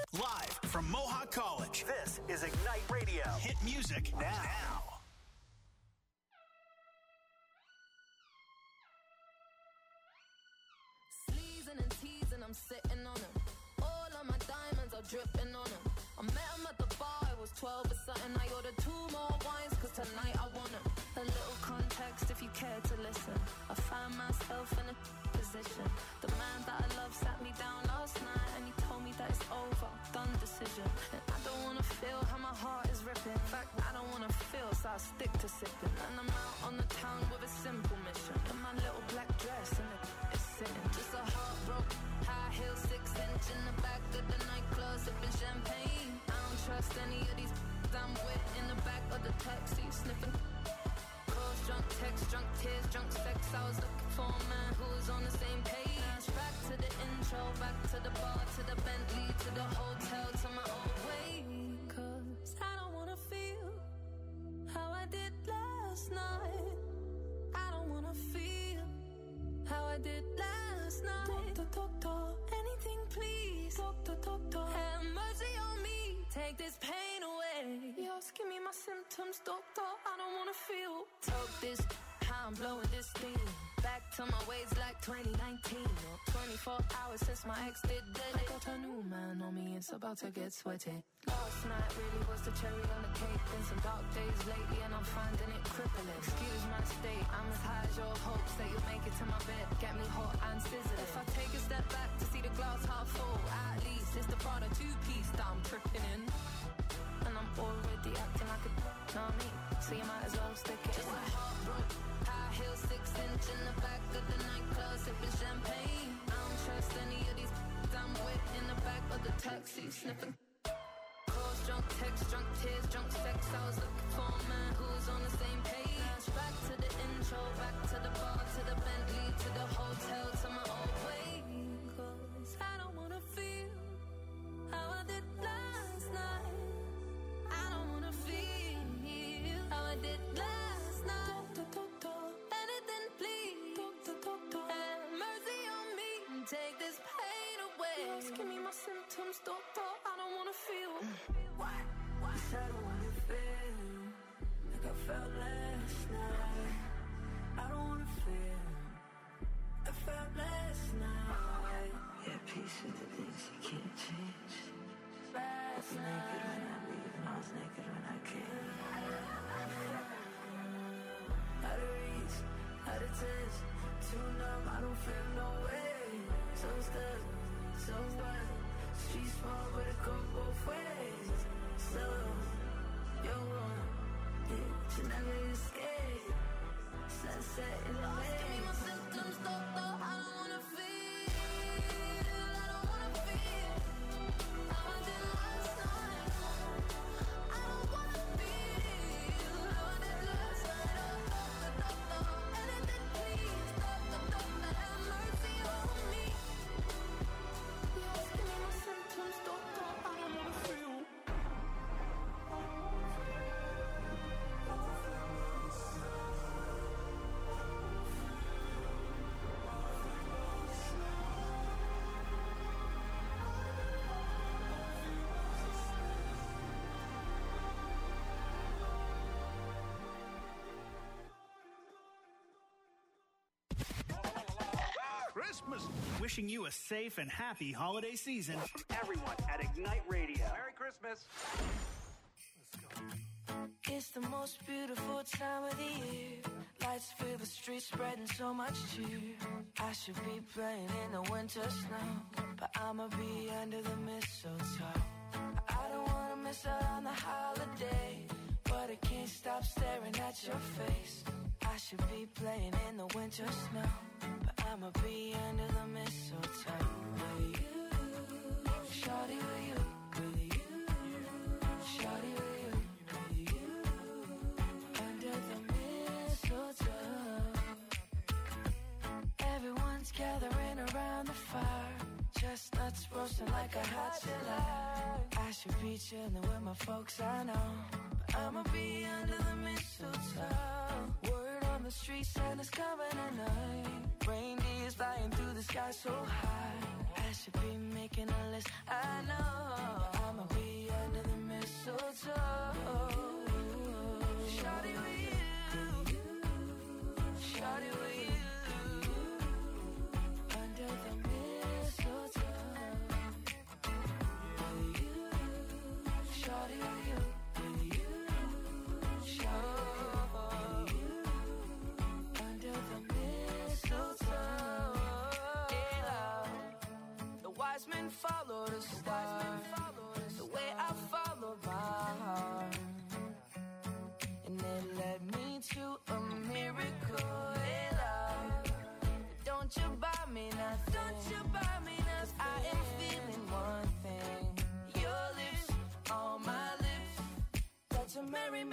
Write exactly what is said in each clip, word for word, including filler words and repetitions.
Live from Mohawk College, this is Ignite Radio. Hit music now. now. Sleezing and teasing, I'm sitting on them. All of my diamonds are dripping on them. I met him at the bar, I was twelve or something. I ordered two more wines, cause tonight I want them. A little context if you care to listen. I found myself in a position. The man that I love sat me down last night and he told me that it's over, done decision. And I don't wanna feel how my heart is ripping. In fact, I don't wanna feel, so I stick to sipping. And I'm out on the town with a simple mission. In my little black dress and it's sitting. Just a heartbroken, high heel, six inch in the back of the nightclub, sipping champagne. I don't trust any of these I'm with in the back of the taxi, sniffing. Calls, drunk texts, drunk tears, drunk sex. I was looking for a man who was on the same page. Back to the intro, back to the bar, to the Bentley, to the hotel, to my old way. Cause I don't wanna feel how I did last night. I don't wanna feel how I did last night. Doctor, doctor, anything please. Doctor, doctor, have mercy on me. Take this pain away. You're asking me my symptoms, doctor. I don't wanna feel. Talk this, how I'm blowing this steam. Back to my ways like twenty nineteen. Or twenty-four hours since my ex did dead. I got a new man on me, it's about to get sweaty. Last night really was the cherry on the cake. Been some dark days lately and I'm finding it crippling. Excuse my state, I'm as high as your hopes that you'll make it to my bed. Get me hot and sizzling. If I take a step back to see the glass half full, at least it's the Prada two-piece that I'm tripping in. And I'm already acting like a know me, so you might as well stick it. Just a heartbroken, high heel, six inch in the back of the nightclub, sipping champagne. I don't trust any of these I'm with in the back of the taxi, sniffing. Calls, drunk texts, drunk tears, drunk sex. I was looking for a man who was on the same page. Back to the intro, back to the bar, to the Bentley, to the hotel, to my old way. Cause I don't wanna feel how I did last night. I don't wanna feel how I did last night. Doctor, doctor, anything please. Doctor, doctor, have mercy on me. Take this pain away. You're asking me my symptoms, doctor. I don't wanna feel. What? What? Yes, I don't wanna feel like I felt last night. I don't wanna feel I felt last night. Yeah, peace with the things you can't change. Last night. Naked when I leave and I was naked when I came. Out of reach, out of touch, too numb, I don't feel no way. So stuck, so what? Street small, but it go both ways. So, you're wrong, yeah, you never escape. Sunset in the way. Give me my symptoms, doctor. I don't wanna feel. Wishing you a safe and happy holiday season from everyone at Ignite Radio. Merry Christmas. Let's go. It's the most beautiful time of the year. Lights fill the streets, spreading so much cheer. I should be playing in the winter snow, but I'ma be under the mistletoe. I don't wanna miss out on the holiday, but I can't stop staring at your face. I should be playing in the winter snow, but I'ma be under the mistletoe. With you, shawty, with you, with you, shawty, with you, with you, under the mistletoe. Everyone's gathering around the fire, chestnuts roasting like a hot July. I should be chilling with my folks, I know, but I'ma be under the mistletoe. Word on the street, Santa's coming tonight. Reindeer's flying through the sky so high. I should be making a list, I know.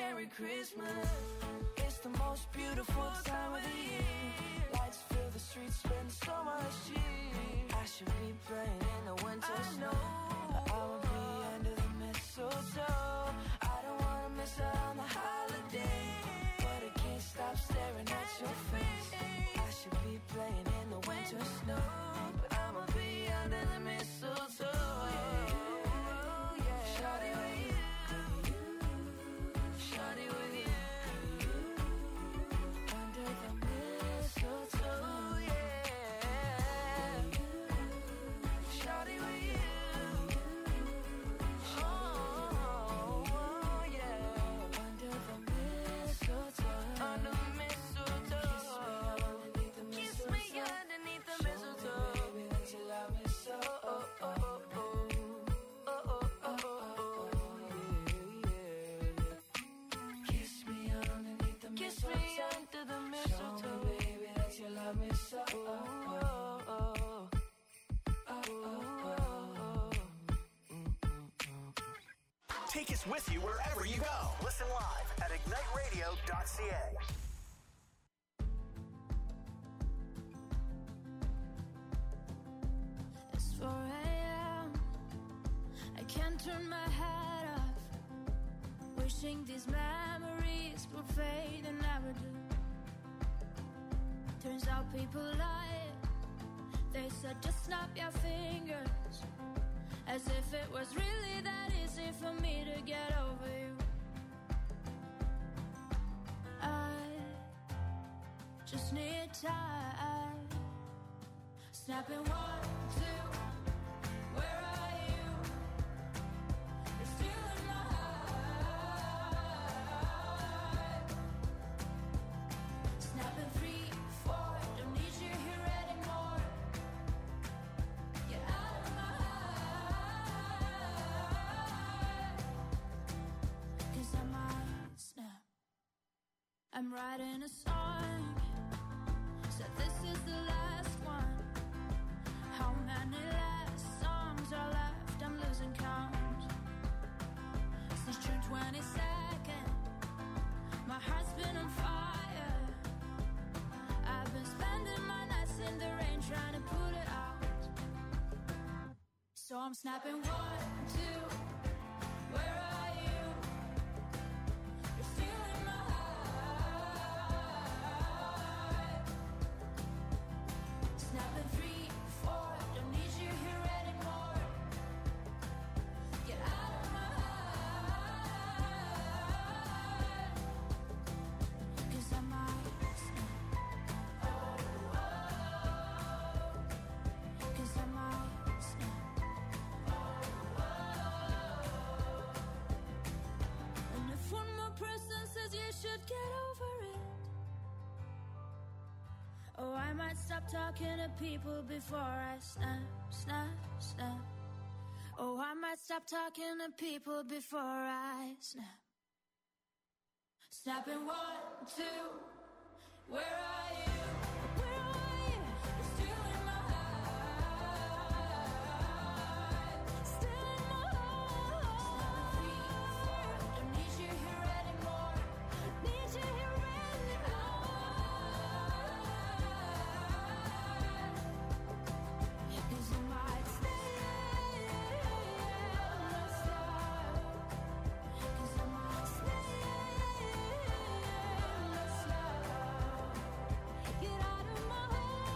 Merry Christmas. It's the most beautiful time of the year. Lights fill the streets, spend so much cheer. I should be playing in the winter snow, but I'ma be under the mistletoe. I don't wanna miss out on the holiday, but I can't stop staring at your face. I should be playing in the winter snow, but I'ma be under the mistletoe. Shawty with you, shawty with you, under the mistletoe, yeah. Shawty with you, oh yeah, under the mistletoe, under the mistletoe. Kiss me underneath the mistletoe, baby, that you love me so. Oh, oh, oh, oh. Kiss me under the mistletoe. Show me, baby, that you love me so. Oh, oh, oh. Oh, oh, oh. Take us with you wherever you go. Listen live at ignite radio dot c a. It's four a.m. I can't turn my head off, wishing these memories would fade and never do. Turns out people lie. They said just snap your fingers, as if it was really that easy for me to get over you. I just need time. Snapping one, two, where are you? You're still in my heart. Snapping three, four, don't need you here anymore. Get out of my heart. 'Cause I might snap. I'm writing a song, said this is the last one. How many last songs are left? I'm losing count. Since June twenty-second, my heart's been on fire. I've been spending my nights in the rain trying to put it out. So I'm snapping one, two, where are you? You're still in my heart. Snapping three, four, don't need you here anymore. Get out of my heart. 'Cause I might snap. Oh, oh. 'Cause I might snap. Oh, oh. And if one more person says you should get over it, oh, I might stop talking to people before I snap, snap, snap. Oh, I might stop talking to people before I snap. Snapping one, two, where are you? Where are you? You're still in my heart. Still in my heart. Snapping three, four, don't need you here anymore. Need you here anymore. 'Cause I might stay, not stop. 'Cause I might stay, not stop. Get out of my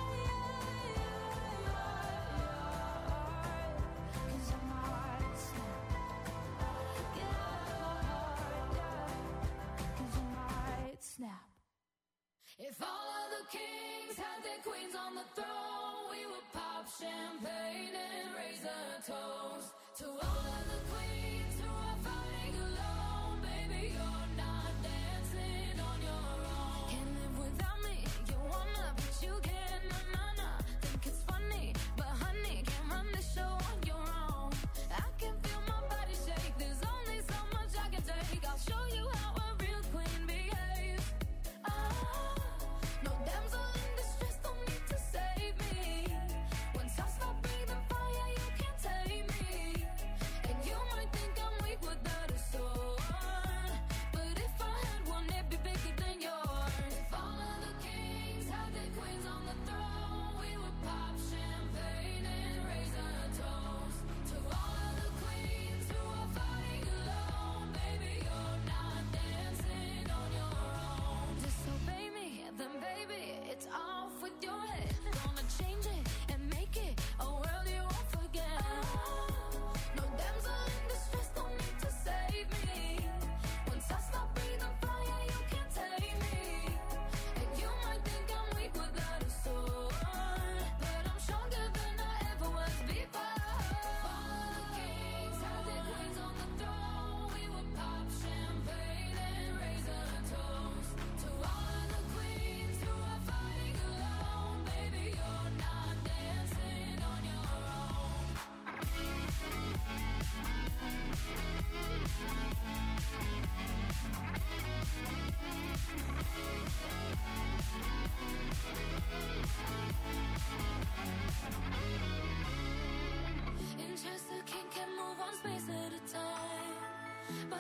heart. 'Cause I might snap. Get out of my heart, yeah. 'Cause I might snap. If all of the kings had their queens on the throne, we would pop champagne and raise a toast to all of the queens who are fighting alone. Baby, you're not dancing on your own. Can't live without me. You wanna, but you can't. Na na na. Think it's funny, but honey, can't run the show on your own. I can feel my body shake. There's only so much I can take. I'll show you how a real queen behaves. Ah, no damsel in distress, don't need to save me. Once I stop breathing fire, you can't take me.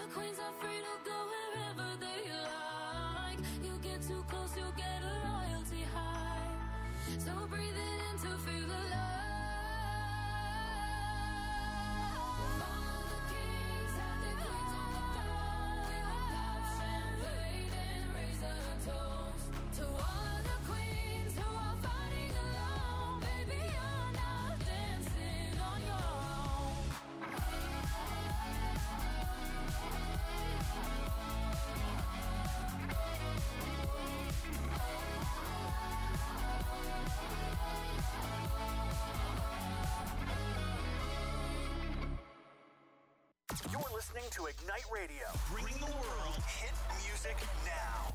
the queens are free to go wherever they like. You get too close, you'll get a royalty high. So breathe it in to feel the love. All the kings have their queens on the throne. We will pop champagne and raise a toast to all of the queens who are fighting alone. Baby, you're not dancing on your own. You're listening to Ignite Radio, bringing the world hit music now.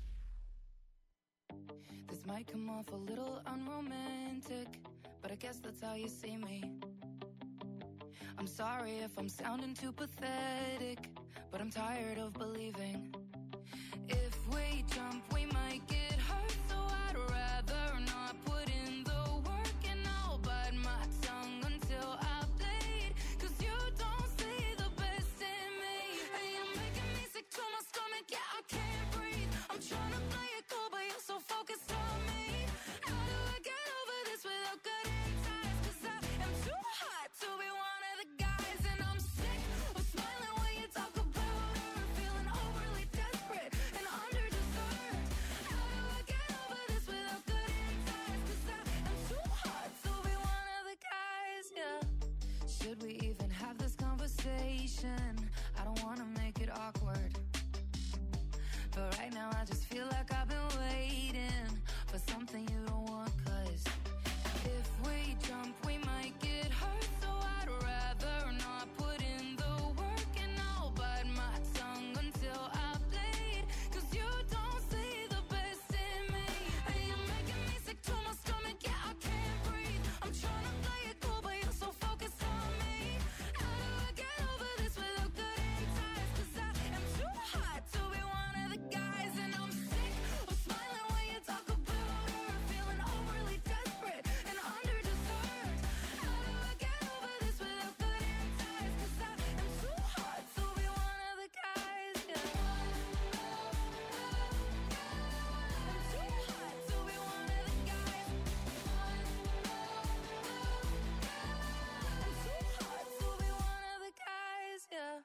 This might come off a little unromantic, but I guess that's how you see me. I'm sorry if I'm sounding too pathetic, but I'm tired of believing. If we jump, we might get hurt, so I'd rather not put in the work, and I'll bite my tongue until I bleed. Cause you don't see the best in me, and you're making me sick to my stomach, yeah, I can't breathe. I'm trying to play it cool, but you're so focused on me. How do I get over this without cutting ties? Cause I am too hot to be one of the guys, and I'm sick of smiling when you talk about her, feeling overly desperate and under-deserved. How do I get over this without cutting ties? Cause I am too hot to be one of the guys, yeah. Should we even have this conversation? I don't wanna make it awkward, but right now I just feel like I've been waiting for something you don't want. Cause if we jump, we might get hurt, so I'd rather not put in the work, and I'll bite my tongue until I bleed. Cause you don't see the best in me, and you're making me sick to my stomach, yeah, I can't breathe. I'm trying to play it cool, but you're so focused on me. How do I get over this without cutting ties? Cause I am too hot to be one of the guys, and I'm sick of smiling when you talk about her, feeling overly desperate and under-deserved. How do I get over this without cutting ties? Cause I am too hot to be one of the guys, yeah. I'm too hot to be one of the guys. I'm too hot to be one of the guys, yeah.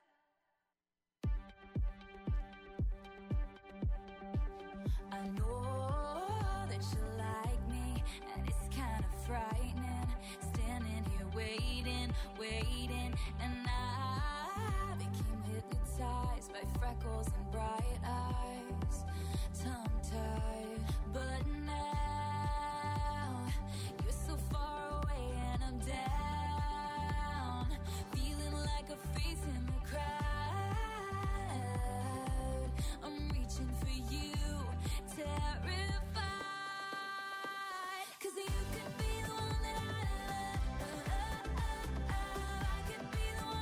I know that you like me, and it's kind of frightening, standing here waiting, waiting, and I became hypnotized by freckles and bright eyes, tongue-tied. But now you're so far away and I'm down, feeling like a face in the crowd. I'm reaching for you, terrified. Cause you could be the one that I love. I could be the one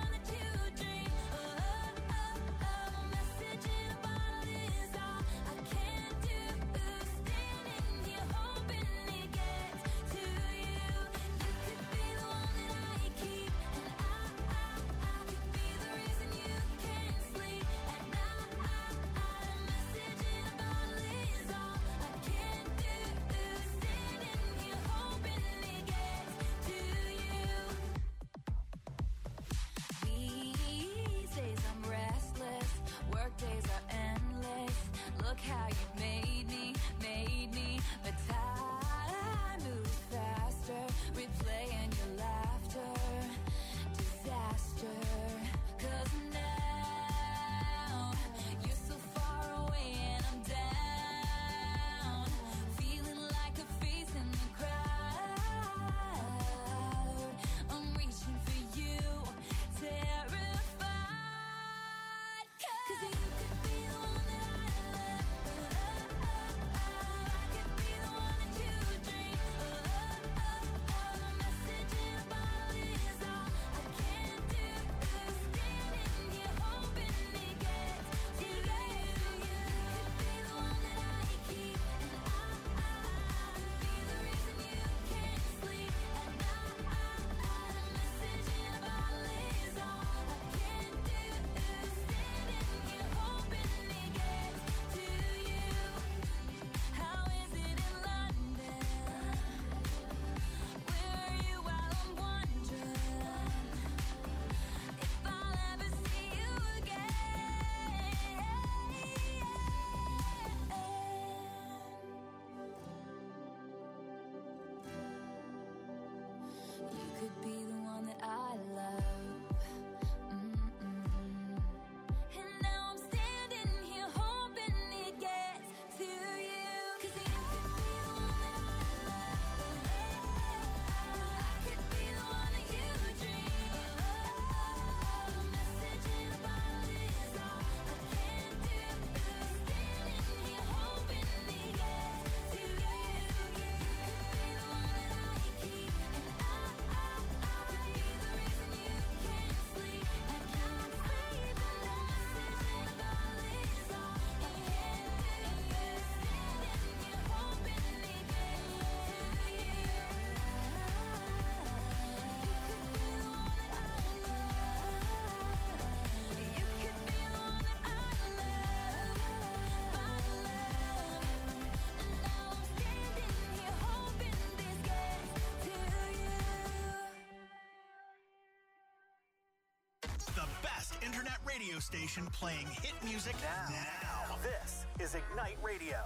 internet radio station playing hit music now. now. This is Ignite Radio.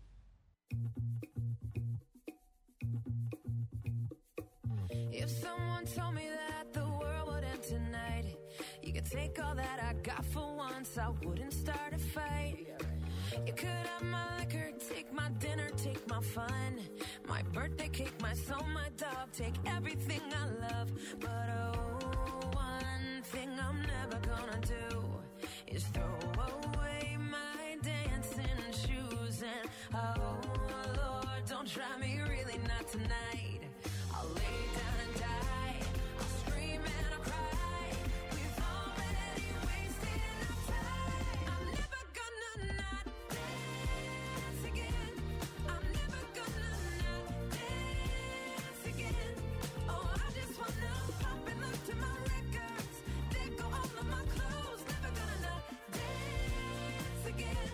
If someone told me that the world would end tonight, you could take all that I got for once, I wouldn't start a fight. You could have my liquor, take my dinner, take my fun, my birthday cake, my soul, my dog, take everything I love. But oh, one thing I'm never gonna do is throw away my dancing shoes. And oh Lord, don't try me, really not tonight. I'll lay down and die, I'll scream and I'll cry. We've already wasted enough time. I'm never gonna not dance again. I'm never gonna not dance again. Oh, I just wanna pop and look to my records. They go all of my clothes. Never gonna not dance again.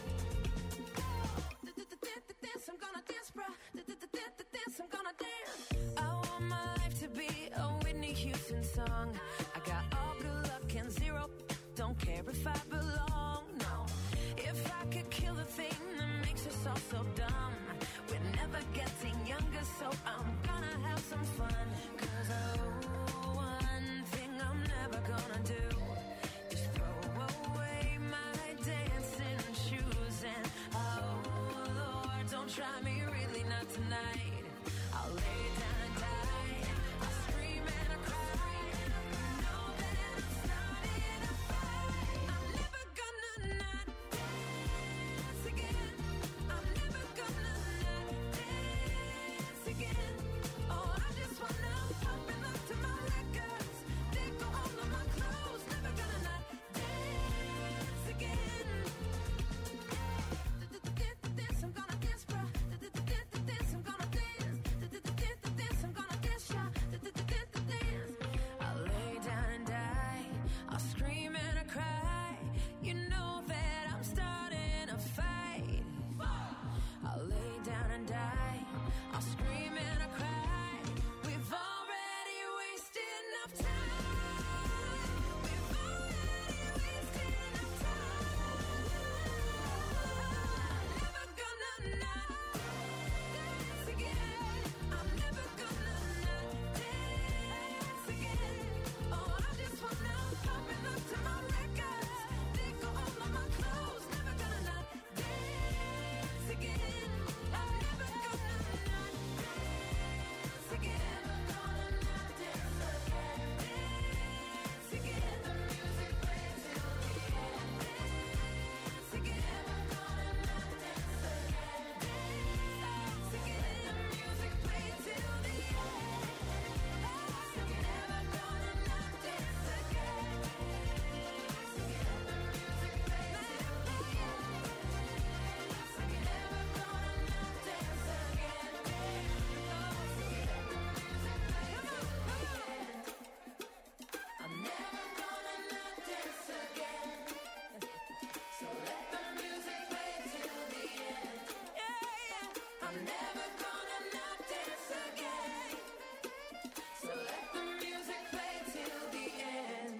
Dance, I'm gonna dance, bro. Dance, I'm gonna dance. I want my life to be a Whitney Houston song. I got all good luck and zero. Don't care if I belong, no. If I could kill the thing that makes us all so dumb, we're never getting younger, so I'm gonna have some fun. Cause oh, one thing I'm never gonna do is throw away my dancing shoes. And oh Lord, don't try me, really not tonight. I'll lay down and die, I'll scream and I'll cry. Know that I'm starting a fight. I'm never gonna not dance again. I'm never gonna not dance again. Oh, I just wanna pop and look to my records. They go all of my clothes. Never gonna not dance again. Dance, I'm gonna dance, bro. Dance, I'm gonna dance. Dance, I'm gonna dance, yeah. Dance. I'll lay down and die, I'll scream and I cry. You know that I'm starting a fight. I'll lay down and die, I'll scream and I cry. We've already wasted enough time. We've already wasted enough time. I'm never gonna not dance again. I'm never gonna not dance again. Oh, I just wanna pop and look to my records. They go all of my clothes. Never gonna not dance again. I'm never gonna not dance again. Gonna not dance again. Dance again. The music plays till the end. Dance again. Gonna not dance again. Dance again. The music plays till the end. I'm never gonna not dance again. Dance again. The music plays till the end. I'm never gonna not dance again. Dance again. The music plays till the end. I'm never gonna not dance again. So let the music play till the end. Yeah, yeah. I'm never gonna not dance again. So let the music play till the end.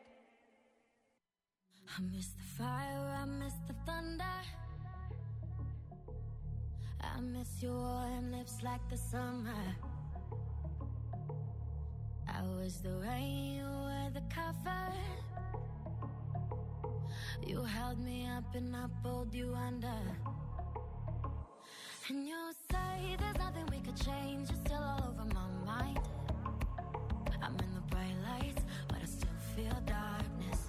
I miss the fire, I miss the thunder. I miss your warm lips like the summer. I was the rain, you were the cover. You held me up and I pulled you under. And you say there's nothing we could change. You're still all over my mind. I'm in the bright lights, but I still feel darkness.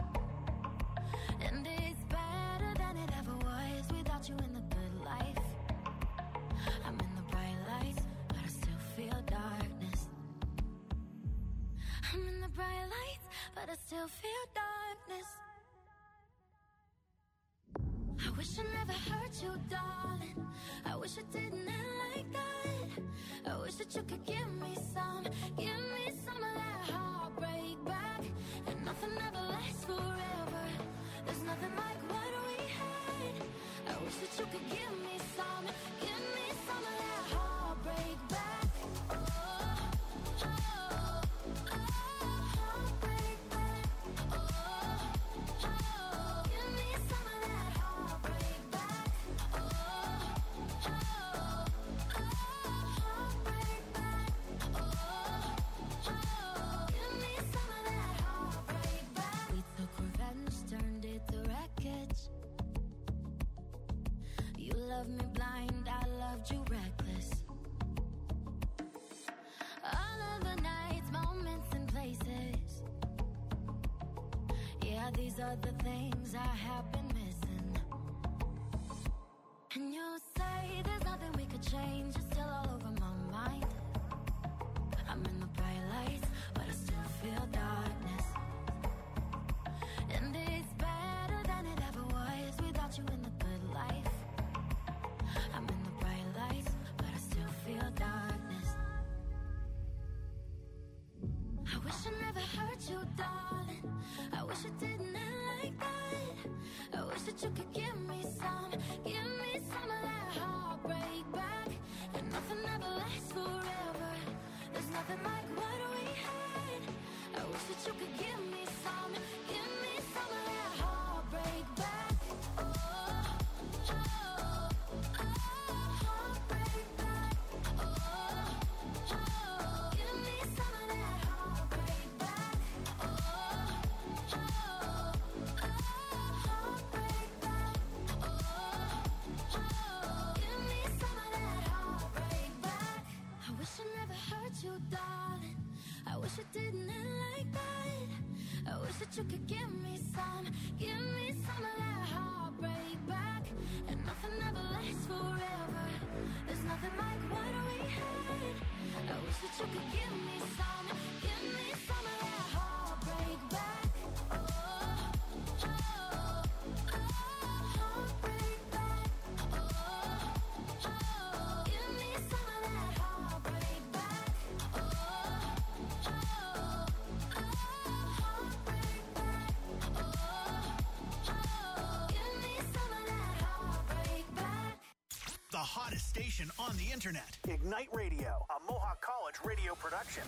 And it's better than it ever was without you in the good life. I'm in the bright lights, but I still feel darkness. I'm in the bright lights, but I still feel darkness. I wish I never hurt you, darling. I wish it didn't end like that. I wish that you could give me some, give me some of that heartbreak back. And nothing ever lasts forever. There's nothing like what we had. I wish that you could give me some, give me some of that heartbreak back. Oh, oh, oh, heartbreak back. Oh. Yeah, these are the things I have been missing. And you say there's nothing we could change. You're still all over my mind. I'm in the bright lights, but I still feel darkness. And it's better than it ever was without you in the good life. I'm in the bright lights, but I still feel darkness. I wish I never hurt you, darling. I wish it didn't end like that. I wish that you could give me some, give me some of that heartbreak back. And nothing ever lasts forever. There's nothing like what we had. I wish that you could give me some, give me some of that heartbreak back. Oh, oh, oh, heartbreak back. Oh, oh, give me some of that heartbreak back. Oh, oh, oh, heartbreak back. Oh, oh, give me some of that heartbreak back. I wish I never hurt you, darling. I wish it didn't end like that. I wish that you could give me some, give me some of that heartbreak back. And nothing ever lasts forever. There's nothing like what we had. I wish that you could give me some, give me some of that heartbreak back. Oh, oh, oh, heartbreak back. Oh, oh, give me some of that heartbreak back. Oh, oh, oh, heartbreak back. Oh, oh, give me some of that heartbreak back. The hottest station on the internet. Ignite Radio, a Mohawk College radio production.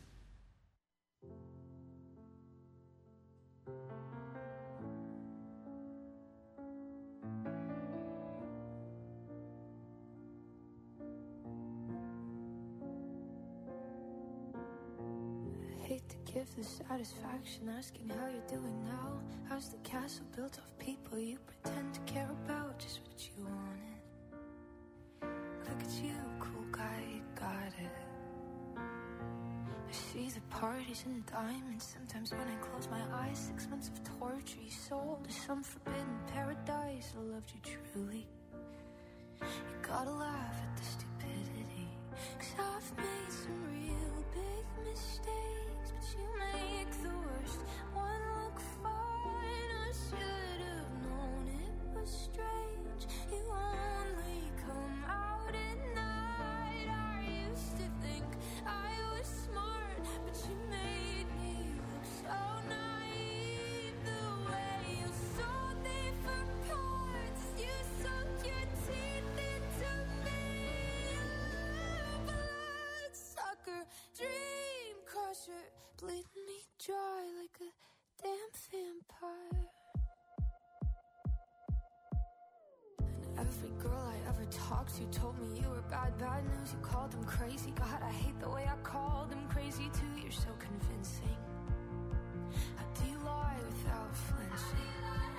Hate to give the satisfaction asking how you're doing now. How's the castle built of people you pretend to care about? Just what you wanted. Look at you, cool guy, you got it. I see the parties and the diamonds. Sometimes when I close my eyes, six months of torture you sold to some forbidden paradise. I loved you truly. You gotta laugh at the stupidity, 'cause I've made some real big mistakes, but you make the worst one look fine. I should have known it was strange. You only come out at night. I used to think I was smart, but you made me look so naive. The way you sold me for parts, you sunk your teeth into me. Bloodsucker, dream crusher, bleeding me dry like a damn vampire. And every girl I ever talked to told me you were bad, bad news. You called them crazy. God, I hate the way I called them crazy too. You're so convincing. How do you lie without flinching?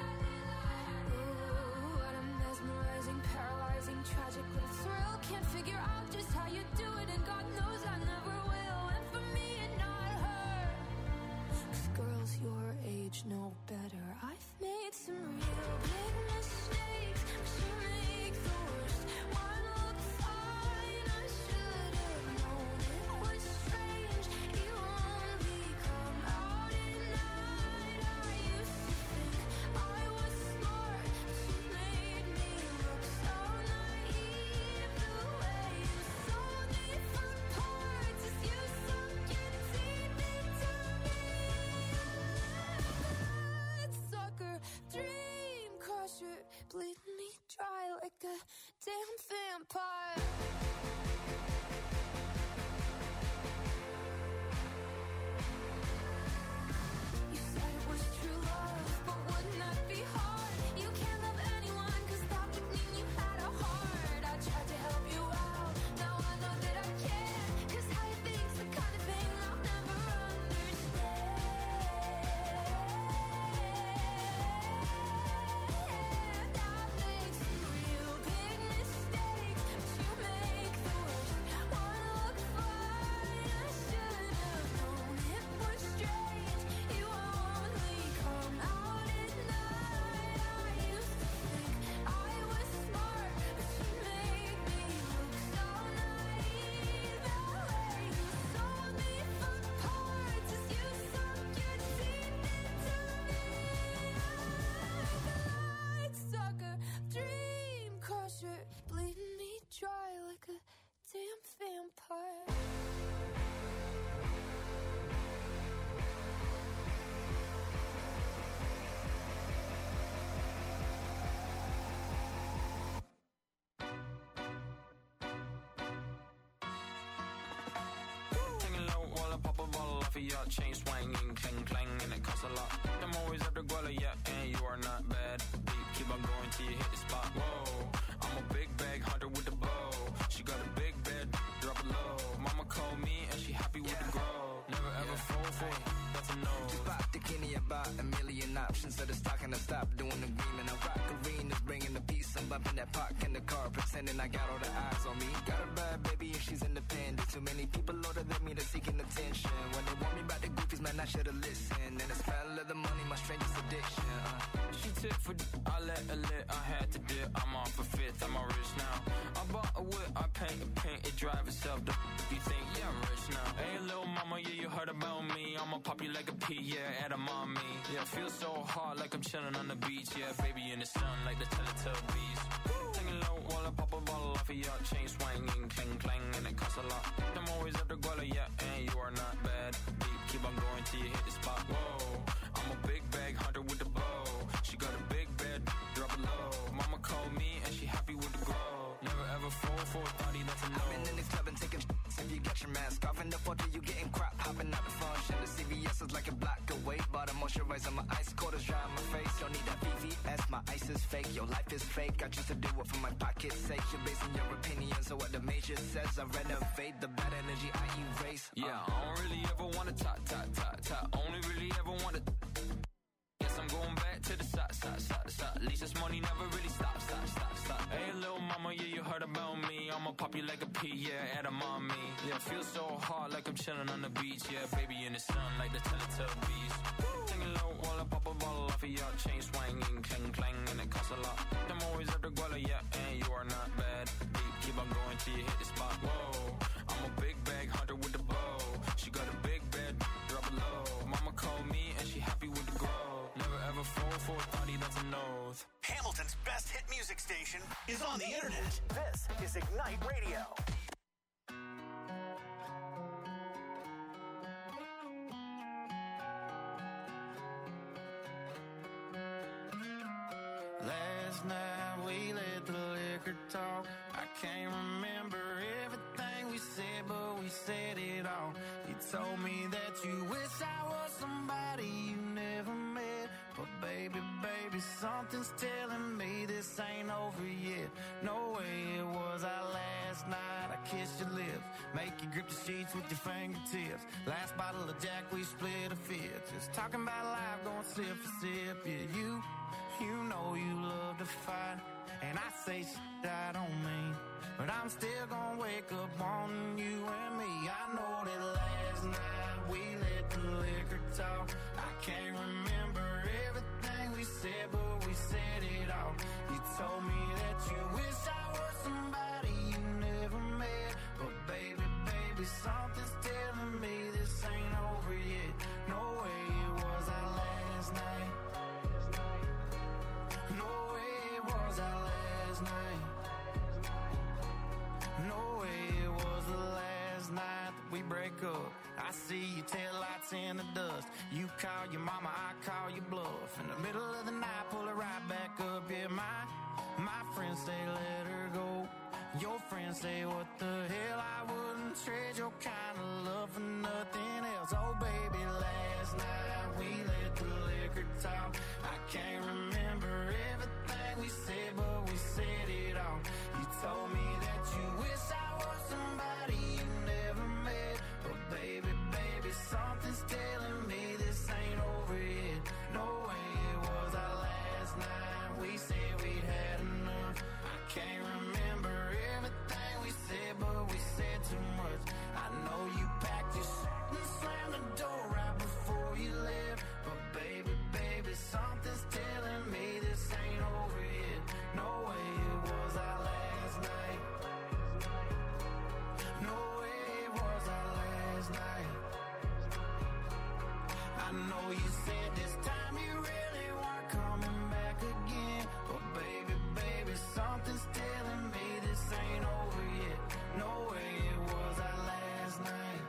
Ooh, what a mesmerizing, paralyzing, tragic little thrill. Can't figure out just how you do it, and God knows I never will. And for me and not her, 'cause girls your age know better. I've made some real big mistakes, but you make the worst one look fine. I should have known it was strange. You only come out at night. I used to think I was smart, but you made me look so naive. The way you sold me for parts is you sunk your teeth into me. Bloodsucker, dream crusher, bleeding me dry like a damn vampire. You said it was true love, but wouldn't that be hard? You can't love anyone, 'cause that would mean you had a heart. I tried to help you out, now I know that I can't, 'cause how you think's the kind of thing I'll never understand. I've made some real big mistakes, but of your chain swinging, clang clang, and it costs a lot. I'm always after Guala, yeah, and you are not bad. Deep, keep on going till you hit the spot. Whoa, I'm a big bag hunter with the bow. She got a big bed, drop it low. Mama called me and she happy with yeah. the grow. Never ever yeah. fall for it, that's a no. Just pop the Kenny about a million options. So the stock and I stop doing the green and I rock arenas, bringing the peace. I'm bumping that park in the car, pretending I got all the eyes on me. Got a bad baby and she's independent. Too many people older than me, they're seeking attention. When they want me about the goofies, man, I should've listened. And the smell of the money, my strangest addiction. Uh. She tip for d- I let her lit, I had to dip. I'm off a fifth, I'm all rich now. I bought a whip, I paint a paint, it drive itself. The f- you think, yeah, I'm rich now. Hey, little mama, yeah, you heard about me. I'ma pop you like a pea, yeah, at a mommy. Yeah, feel so hot like I'm chilling on the beach. Yeah, baby in the sun like the Teletubbies. Singing low while I pop a bottle off of your chain swinging, clang clang, and it costs a lot. I'm always after Guala, yeah, and you are not bad. Deep, keep on going till you hit the spot. Whoa, I'm a big bag hunter with the bow. She got a big bed, drop it low. Mama called me and she happy with the grow. Never ever fall for a thotty, that's a no. I've been in the club and taking sh- if you get your mask off. In the photo you getting crap, hopping out the function. The C V S is like a block away. Bought a moisturizer, my ice quarters dry on my face. Don't need that V V S, my ice is fake. Your life is fake, I choose to do it for my pocket's sake. You're basing your opinions on what the major says. I renovate the bad energy I erase. Yeah, uh. I don't really ever wanna talk, talk, talk, talk. Only really ever wanna. Guess I'm going back to the side, side, side, side. At least this money never really stops, stop, stop, stop. Hey, little mama, yeah, you heard about me. I'ma pop you like a pea, yeah, at a mommy. Yeah, feel so hot like I'm chilling on the beach. Yeah, baby in the sun like the Teletubbies. Singing low while I pop a bottle off of your chain swinging, clang clang, and it costs a lot. I'm always after Guala, yeah, and you are not bad. Deep, keep on going till you hit the spot. Whoa, I'm a big bag hunter with the bow. She got a big bed, drop it low. Mama called me and she happy with the grow. Never ever fall for a thotty, that's a nose. Hamilton's best hit music station is on the internet. This is Ignite Radio. Last night we let the liquor talk. I can't remember everything we said, but we said it all. You told me that you wish I was somebody you never met. But baby, baby, something's telling me this ain't over yet. No way it was our last night. I kissed your lips, make you grip the sheets with your fingertips. Last bottle of Jack, we split a fifth. Just talking about life, going sip for sip. Yeah, you, you know you love to fight. And I say shit I don't mean, but I'm still gonna wake up wanting you and me. I know that last night we let the liquor talk. I can't remember everything we said, but we said it all. You told me that you wish I was somebody you never met. But baby, baby, something's telling me this ain't over yet. No way it was our last night. No way it was our last night. No way it was the last night that we break up. I see your taillights in the dust. You call your mama, I call your bluff. In the middle of the night, pull her right back up. Yeah, my, my friends say let her go. Your friends say what the hell, I wouldn't trade your kind of love for nothing else. Oh baby, last night we let the liquor talk. I can't remember everything we said, but we said it all. You told me that you wish I was somebody you never met. But baby, baby, something's telling me this ain't over yet. No way it was our last night. We said we'd had enough. I can't remember everything we said, but we said too much. I know you packed your shit and slammed the door right before you left. But baby, baby, something's telling me this ain't over yet. No way it was our last night. No way it was our last night. I know you said this time you really weren't coming back again. But baby, baby, something's telling me this ain't over yet. No way it was our last night.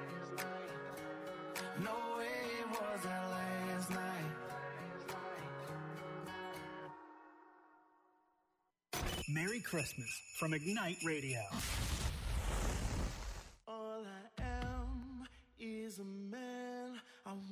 No way it was our last night. Merry Christmas from Ignite Radio. All I am is a man.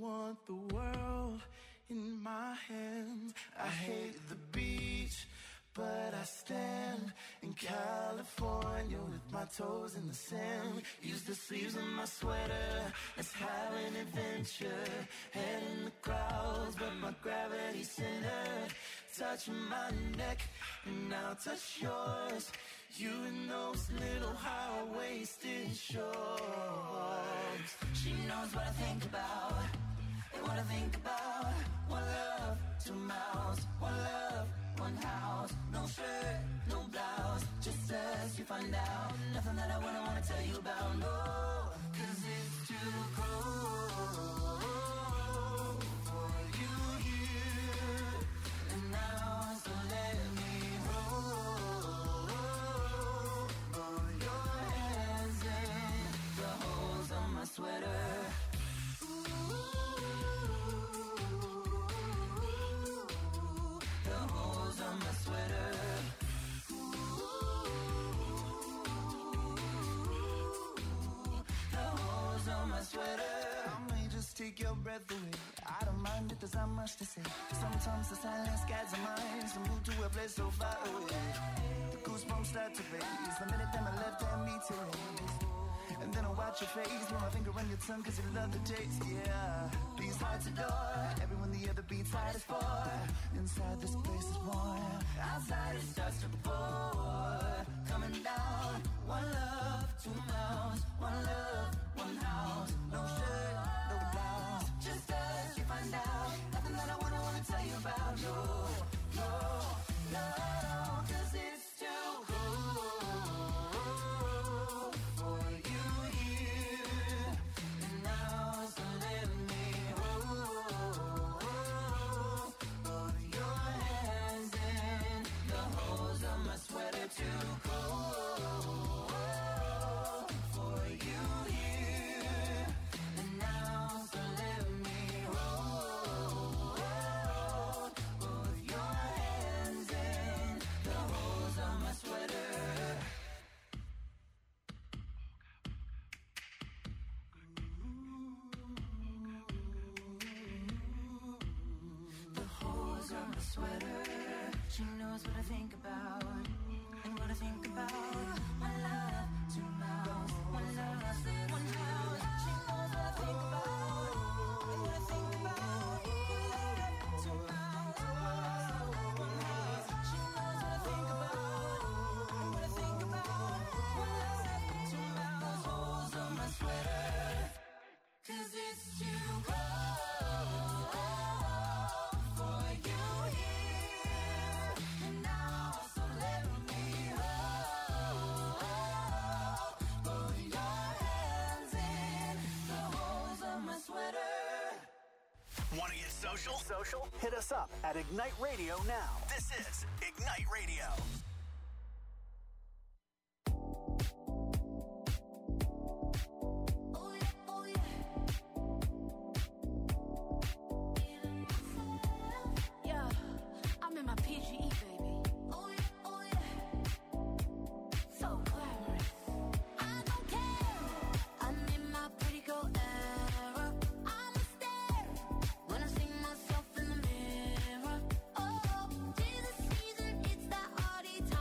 want the world in my hands. I hate the beach, but I stand in California with my toes in the sand. Use the sleeves of my sweater, let's have an adventure. Head in the clouds, but my gravity center. Touch my neck, and I'll touch yours. You in those little high-waisted shorts. She knows what I think about, and what I think about. One love, two mouths, one love, one house. No shirt, no blouse, just as you find out. Nothing that I wouldn't want to tell you about, no. Cause it's too cold for you here and now, so let me hold your hands in the holes of my sweater. The holes on my sweater. The holes on my sweater. I may just take your breath away. I don't mind if there's not much to say. Sometimes the silence guides our minds to move to a place so far away. The goosebumps start to raise the minute that my left hand meets your raise. And then I watch your face, put my finger on your tongue cause you love the taste, yeah. These hearts adore, everyone the other beats heart is for. Inside this place is warm, outside it starts to pour. Coming down, one love, two mouths, one love, one house. No shirt, no blouse, just us, you find out. Nothing that I wouldn't want to tell you about, no, no, no. Cause it's too cold for you here and now, so let me hold both your hands in the holes of my sweater. Too cold for you here and now, so let me hold both your hands in the holes of my sweater. The holes on my sweater. She knows what I think about, and what I think about. One love, two mouths, one love, one house. She knows what I think about, and what I think about. One love, two mouths, one love, one house. She knows what I think about, and what I think about. One love, two mouths, holes on my sweater. Cause it's too cold for you here and now, so let me hold both your hands in the holes of my sweater. Want to get social? Social? Hit us up at Ignite Radio now. This is Ignite Radio. Oh yeah, oh yeah. Yeah, I'm in my P G E, baby. Oh yeah, oh yeah. So glamorous. I don't care. I'm in my pretty girl era. I'm a stare when I see myself in the mirror. Oh, tis the season, it's that hardy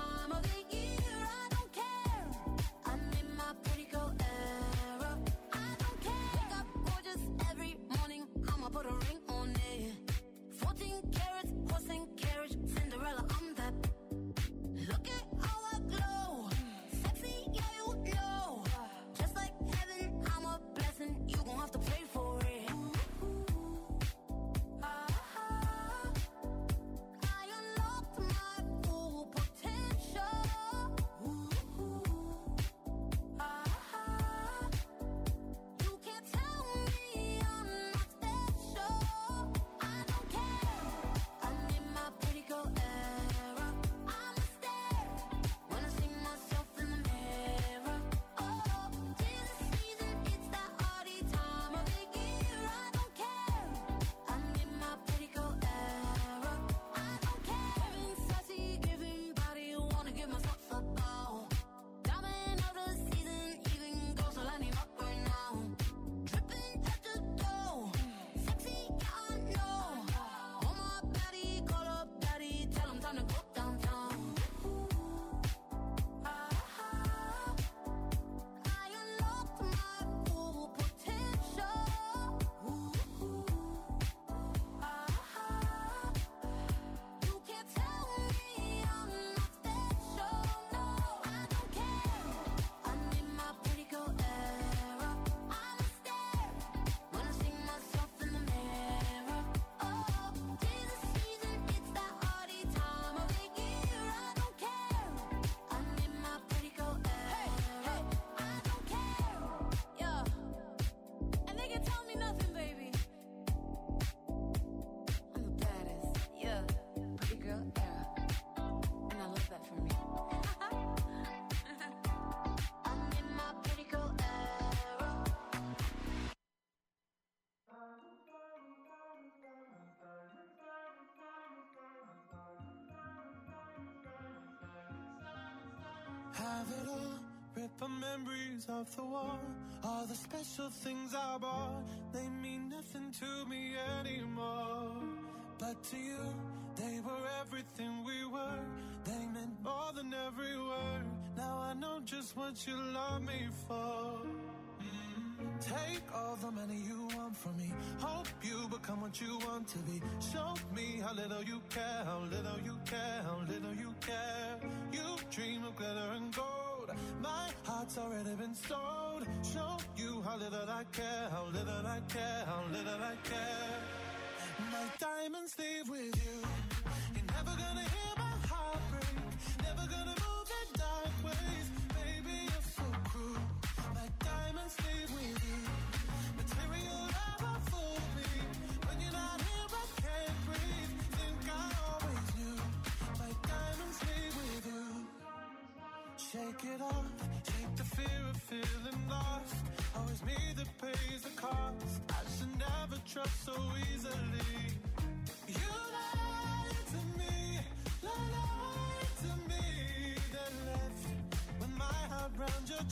have it all. Rip the memories of the war. All the special things I bought, they mean nothing to me anymore. But to you, they were everything we were. They meant more than every word. Now I know just what you love me for. Mm. Take all the money you want from me. Hope you become what you want to be. Show me how little you care, how little you care, how little you care. You dream of glitter and gold. My heart's already been sold. Show you how little I care, how little I care, how little I care. My diamonds leave with you. You're never gonna hear my heart break. Never gonna move in dark ways. Baby, you're so cruel. My diamonds leave with you. Material never fooled me. When you're not here, I can't breathe. Think I always knew. My diamonds leave with you. Shake it off. Shake the fear of feeling lost. Always me that pays the cost. I should never trust so easily. You lied to me, lied to me. Then left with my heart round your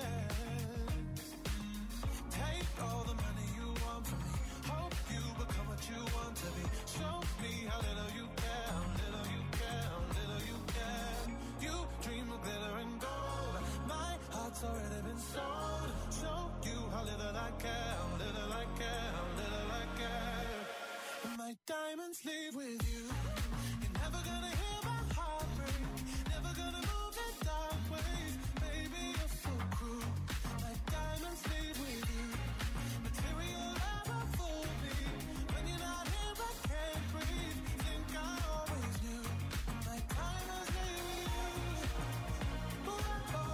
chest. Take all the money you want from me. Hope you become what you want to be. Show me how little you care, how little you care, how little you care. You dream of glitter and gold. My heart's already been sold. Show you how little I care, how little I care, how little I care. My diamonds leave with you. You're never gonna hear my heart break. Never gonna move in dark ways. Baby, you're so cruel. My diamonds leave with you. Material never fooled me. When you're not here, I can't breathe. Think I always knew. My diamonds leave with you. Ooh, oh, oh,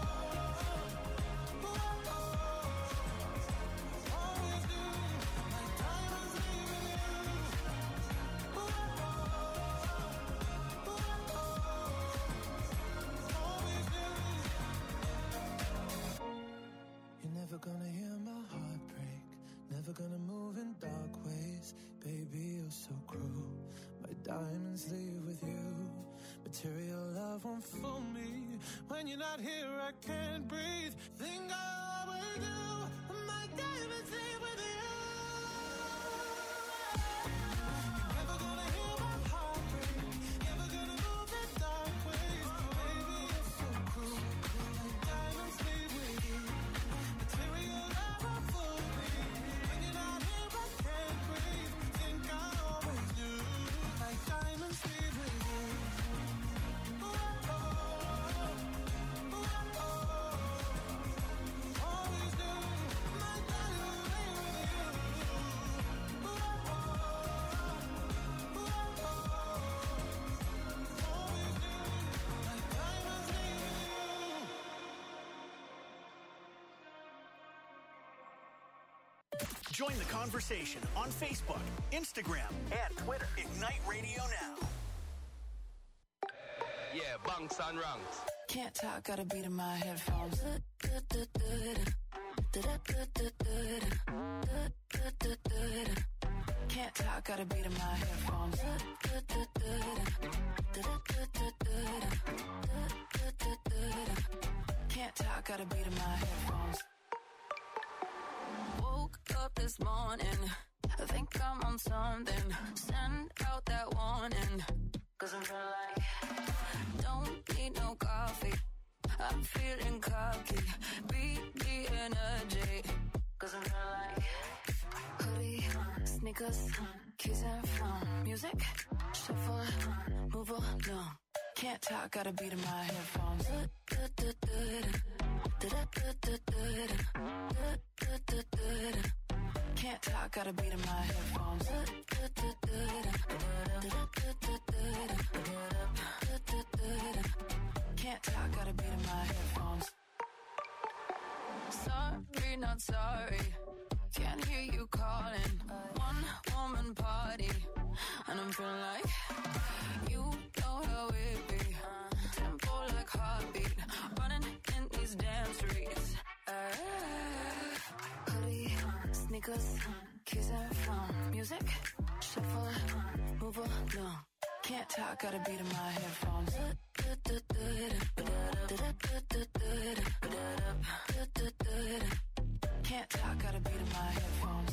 ooh, oh, oh. Always knew. My diamonds leave with you. Ooh, oh, oh, ooh, oh, oh. Always knew. You're never gonna hear my heart break. Never gonna move in dark ways. Baby, you're so cruel. My diamonds leave with you. Material love won't fool me. When you're not here, I can't breathe. Think I always do. My diamonds leave with you. You're never gonna hear my heart break. Never gonna move in dark ways. Baby, you're so cruel. My diamonds leave with you. Material never fooled me. When you're not here, I can't breathe. Think I always knew. My diamonds leave with you. Ooh, oh, oh, ooh, oh, oh. Always knew. My diamonds leave with you. Ooh, oh, oh, ooh, oh, oh. Always knew. My diamonds leave with you. Join the conversation on Facebook, Instagram, and Twitter. Ignite Radio Now. Yeah, bunks and ranks. Can't talk, got a beat in my headphones. Can't talk, got a beat in my headphones. Can't talk, got a beat in my headphones. Woke up this morning, I think I'm on something. Send out that warning, cause I'm feeling like don't need no coffee. I'm feeling cocky. Beat the energy, cause I'm feeling like hoodie, sneakers, keys and phone. Music, shuffle, move along. Can't talk, got a beat in my headphones. Can't talk, got a beat in my headphones. Can't talk, got a beat in my headphones. Sorry, not sorry. Can't hear you calling. One woman party, and I'm feeling like you know how it be. Tempo like heartbeat, running in these damn streets. Uh, hoodie, sneakers, keys and phone. Music, shuffle, move along. Can't talk, got a beat in my headphones. Can't talk, gotta beat in my headphones.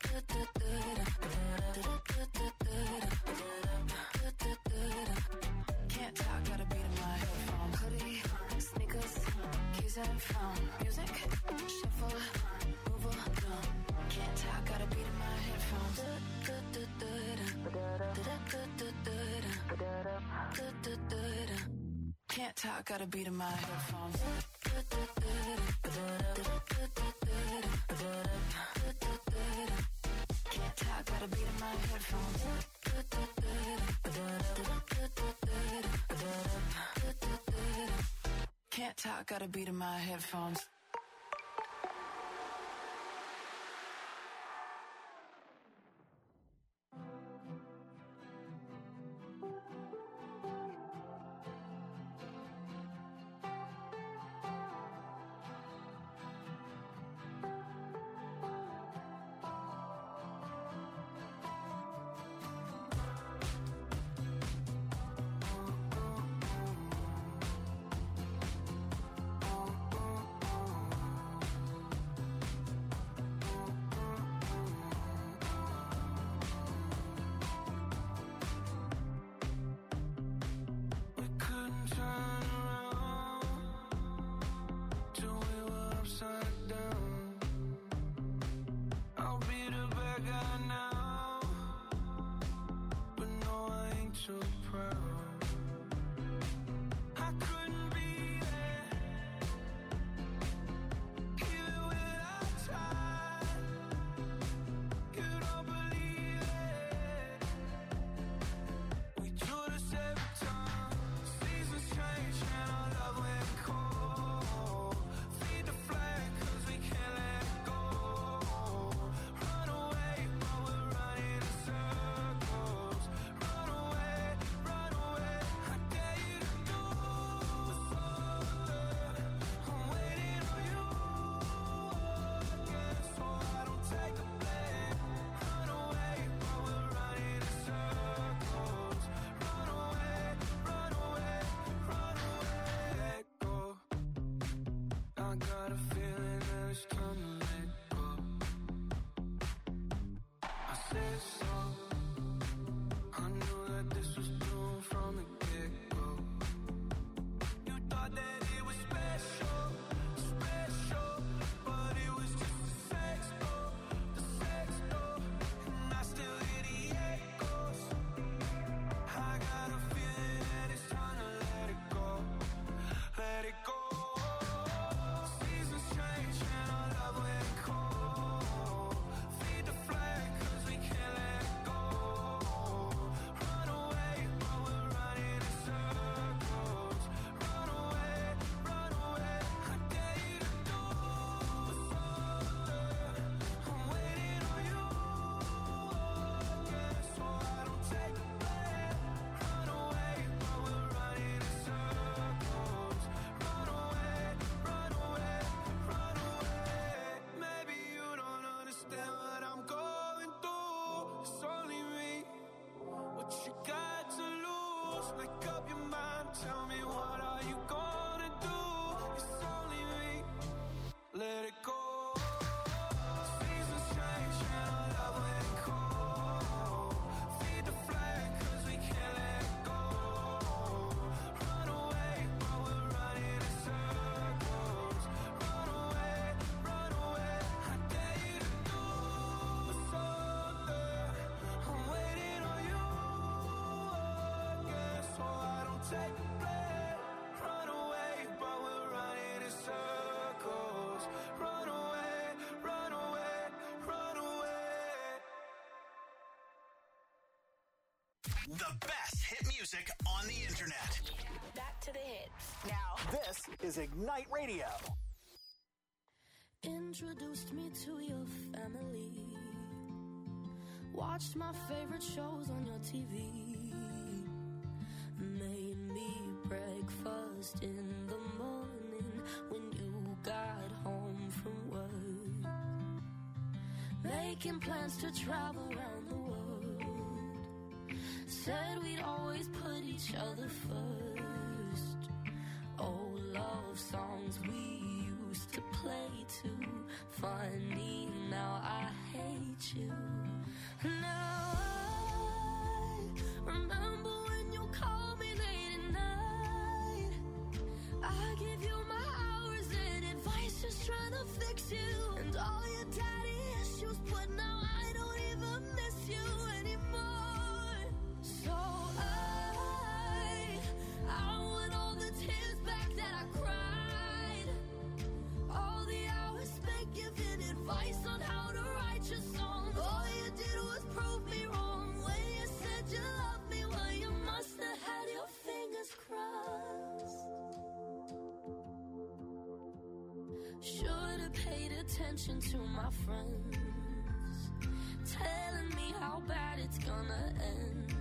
Can't talk, gotta beat in my headphones. Hoodie, sneakers, keys and phone. Music, shuffle, move on. Can't talk, gotta beat in my headphones. Can't talk, gotta beat in my headphones. Can't talk, gotta beat in my headphones. Can't talk, gotta beat in my headphones. The best hit music on the internet. Back to the hits. Now, this is Ignite Radio. Introduced me to your family. Watched my favorite shows on your T V. Made me breakfast in the morning when you got home from work. Making plans to travel around the world. Said we'd always put each other first. Old love songs we used to play too. Funny, now I hate you. Now I remember when you called me late at night. I give you my hours and advice, just trying to fix you. And all your daddy issues, but now I don't even miss you anymore. So I, I want all the tears back that I cried. All the hours spent giving advice on how to write your songs. All you did was prove me wrong when you said you loved me. Well, you must have had your fingers crossed. Should've paid attention to my friends, telling me how bad it's gonna end.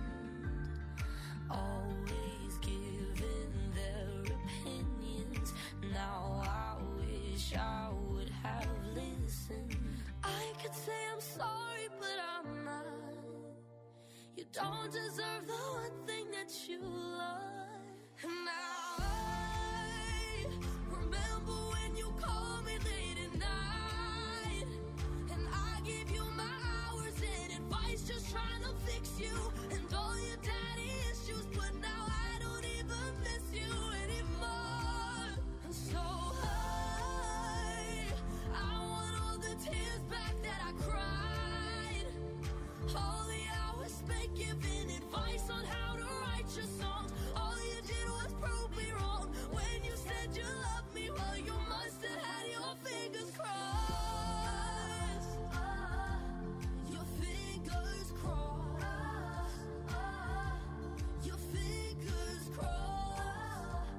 Always giving their opinions. Now I wish I would have listened. I could say I'm sorry, but I'm not. You don't deserve the one thing that you love. And now I remember when you called me late at night, and I gave you my hours and advice, just trying to fix you. And all your daddy issues, but now I don't even miss you anymore. And so I, I want all the tears back that I cried. All the hours spent giving advice on how to write your songs. All you did was prove me wrong when you said you loved me. Well, you must have had your fingers crossed. Your fingers crossed. Your fingers crossed.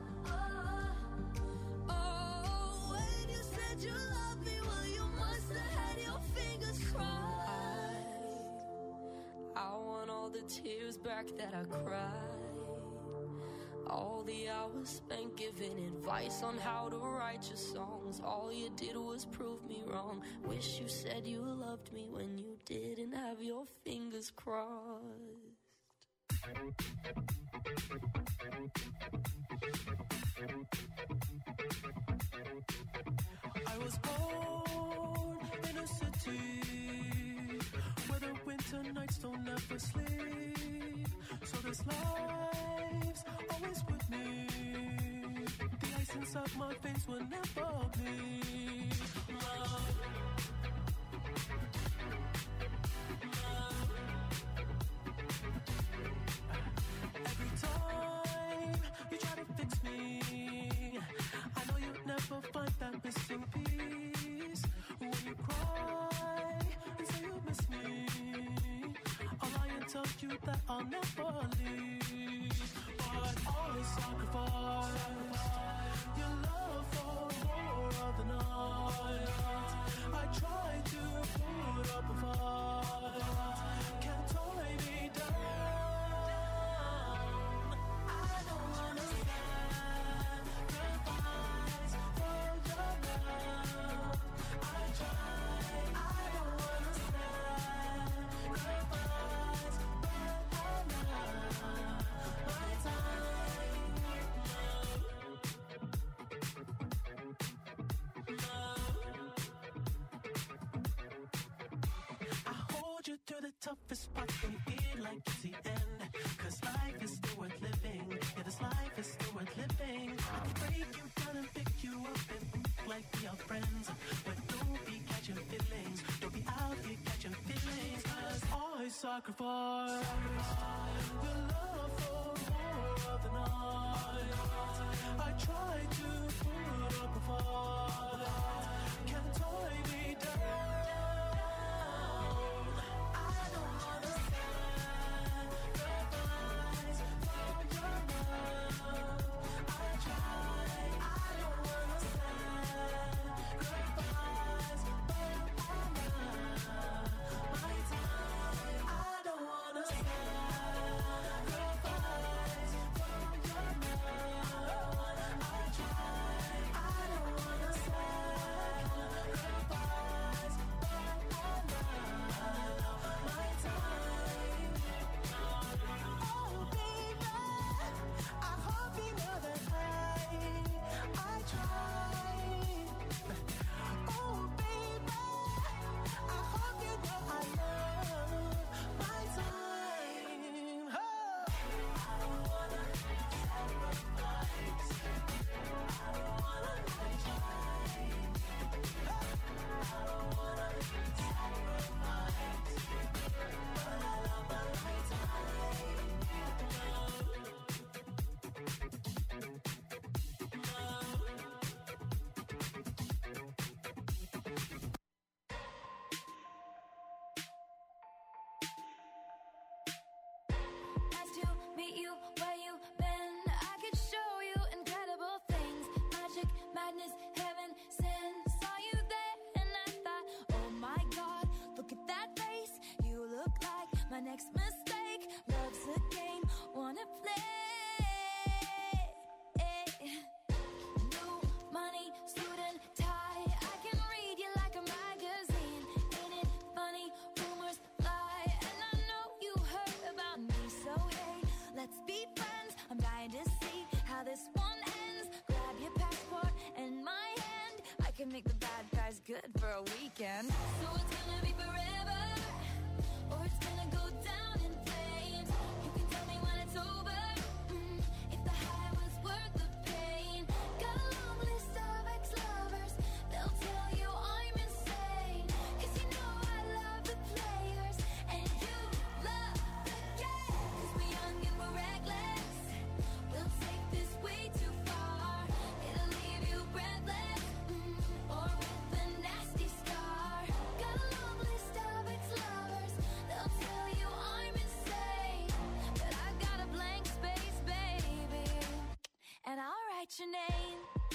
Oh, when you said you loved me, well, you must have had your fingers crossed. I want all the tears back that I cried. All the hours spent giving advice on how to write your songs. All you did was prove me wrong. Wish you said you loved me when you didn't have your fingers crossed. I was born in a city where the winter nights don't ever sleep. So this life's always with me. The ice inside my veins will never bleed. Love. Every time you try to fix me, I know you'll never find that missing piece. When you cry and say you miss me, I'll lie and tell you that I'll never leave. But always sacrifice your love for more of the night. I try to put up a fight, can't tie me down. I don't wanna sacrifice for your love. I try, I don't wanna sacrifice, but I'm not my time. I hold you through the toughest parts and feel like it's the end. Cause life is still worth living. Yeah, this life is still worth living. I can break you down and pick you up and think like we are friends. But don't be catching feelings. Don't be out here catching feelings. Cause I sacrifice your love for more of the night. I try to put up a fight, can't tie me down. I don't wanna sacrifice for your love. I try, I don't wanna sacrifice, but I'm not my time. I don't wanna sacrifice. a weekend. So it's gonna be forever, or it's gonna go down in flames. You can tell me when it's over, mm, if the high was worth the pain. Got a long list of ex-lovers, they'll tell you I'm insane. Cause you know I love the players, and you love the game. Cause we're young and we're reckless, we'll take this way too far. It'll leave you breathless, mm, or with a nasty scar. Got a long list of ex-lovers, they'll tell you I'm insane. But I got a blank space, baby, and I'll write your name.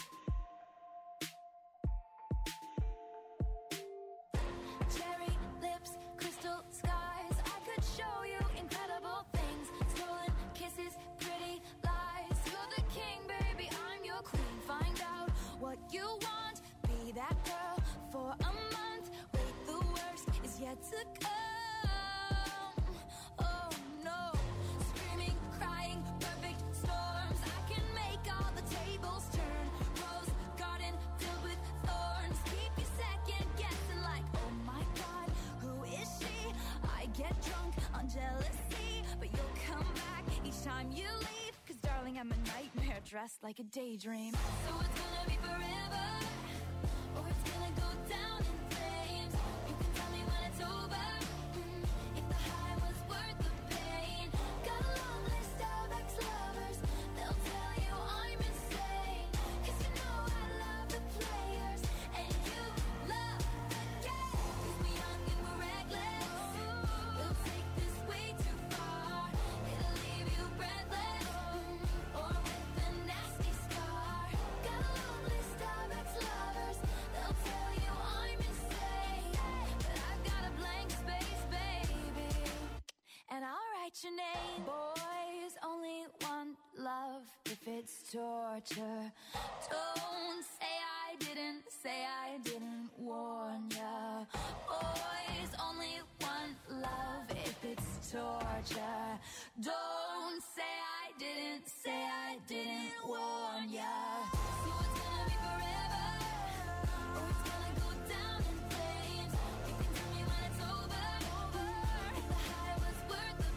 Cherry lips, crystal skies, I could show you incredible things. Stolen kisses, pretty lies. You're the king, baby, I'm your queen. Find out what you want, be that girl for a month. Wait, the worst is yet to come. Oh no, screaming, crying, perfect storms. I can make all the tables turn. Rose garden filled with thorns. Keep you second guessing like, oh my god, who is she? I get drunk on jealousy, but you'll come back each time you leave. Cause darling, I'm a nightmare dressed like a daydream. So it's gonna be forever, or it's gonna go down in flames. You can tell me when it's over, mm, if the high was worth the pain. Got a long list of ex-lovers, they'll tell you I'm insane. Cause you know I love the players, and you love the game. Cause we're young and we're reckless, we'll take this way too far. It'll leave you breathless, mm, or with a nasty scar. Got a long list of ex-lovers, they'll tell you I'm insane. But I've got a blank space, baby, and I'll write your name. Boys only want love if it's torture. Don't say I didn't, say I didn't warn ya. Boys only want love if it's torture. Don't say